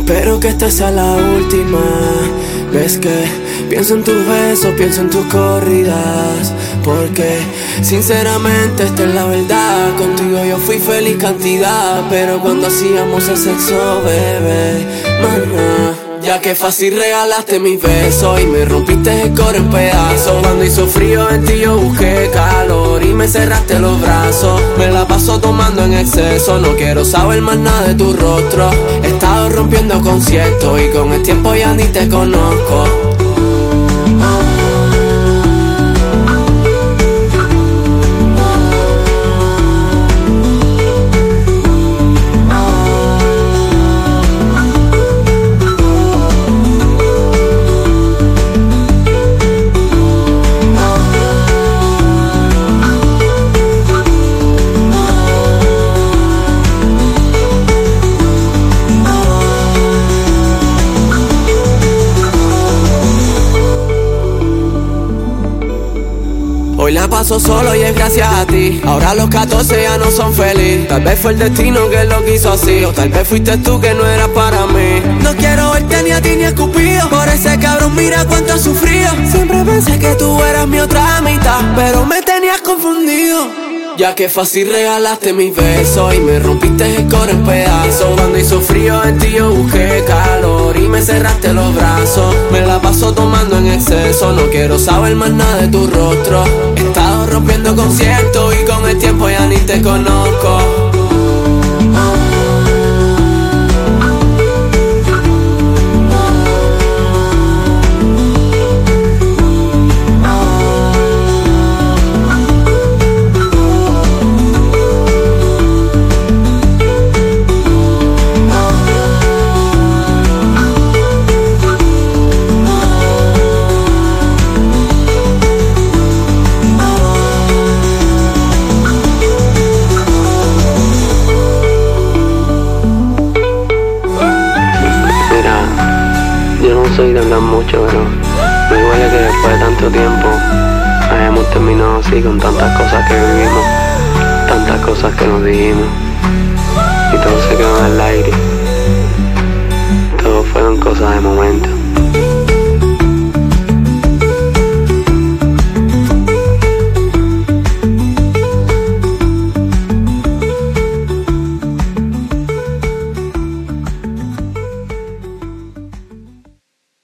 Espero que esta sea la última vez que pienso en tus besos, pienso en tus corridas, porque sinceramente esta es la verdad. Contigo yo fui feliz cantidad, pero cuando hacíamos el sexo, bebé, maná. Ya que fácil regalaste mis besos y me rompiste el coro en pedazos. Cuando hizo frío en ti yo busqué calor y me cerraste los brazos. Me la paso tomando en exceso, no quiero saber más nada de tu rostro. He estado rompiendo conciertos y con el tiempo ya ni te conozco. Hoy la paso solo y es gracias a ti. Ahora los 14 ya no son felices. Tal vez fue el destino que lo quiso así, o tal vez fuiste tú que no eras para mí. No quiero verte ni a ti ni a Cupido. Por ese cabrón mira cuánto he sufrido. Siempre pensé que tú eras mi otra mitad, pero me tenías confundido. Ya que fácil regalaste mis besos y me rompiste el coro en pedazos. Cuando hizo frío en ti yo busqué calor y me cerraste los brazos. Me la paso tomando en exceso, no quiero saber más nada de tu rostro. He estado rompiendo conciertos y con el tiempo ya ni te conozco. Yo no soy de hablar mucho, pero me duele que después de tanto tiempo hayamos terminado así, con tantas cosas que vivimos, tantas cosas que nos dijimos, y todo se quedó en el aire. Todo fueron cosas de momento.